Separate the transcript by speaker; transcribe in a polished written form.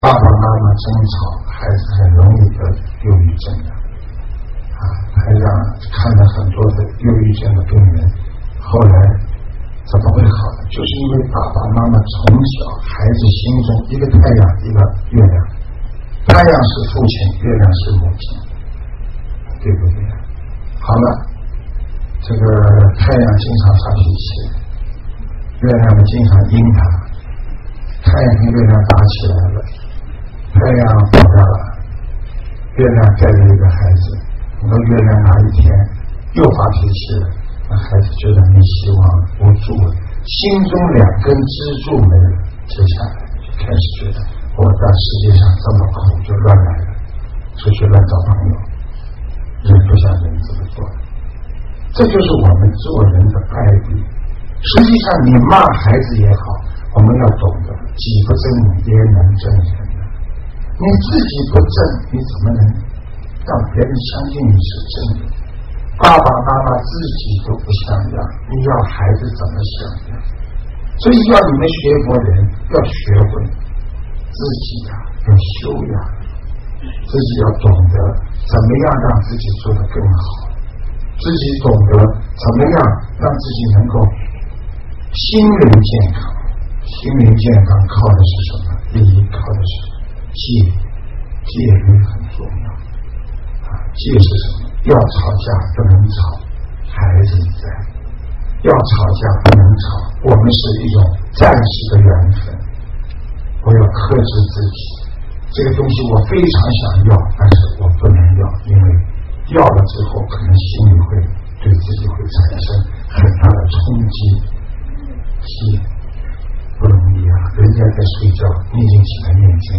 Speaker 1: 爸爸妈妈争吵，孩子很容易得忧郁症的。还让看了很多的忧郁症的病人，后来怎么会好呢？就是因为爸爸妈妈从小孩子心中一个太阳一个月亮，太阳是父亲，月亮是母亲，对不对？好了，这个太阳经常发脾气，月亮呢经常阴他，太阳跟月亮打起来了，太阳跑掉了，月亮带着一个孩子，那月亮哪一天又发脾气了，那孩子觉得没希望无助了，心中两根支柱没了，接下来就开始觉得我在世界上这么苦，就乱来了，出去乱找朋友，人不像人这么做。这就是我们做人的败笔。实际上你骂孩子也好，我们要懂得己不正焉能正人呢？你自己不正，你怎么能让别人相信你是正的？爸爸妈妈自己都不像样，你要孩子怎么像样？所以要你们学佛人要学会自己要修养，自己要懂得怎么样让自己做得更好，自己懂得怎么样让自己能够心灵健康。心灵健康靠的是什么？第一，靠的是戒律很重要。戒是什么？要吵架不能吵，孩子在；要吵架不能吵，我们是一种暂时的缘分。我要克制自己，这个东西我非常想要，但是我不能要，因为要了之后可能心里会对自己会产生很大的冲击。不容易啊，人家在睡觉，你已经起来念经。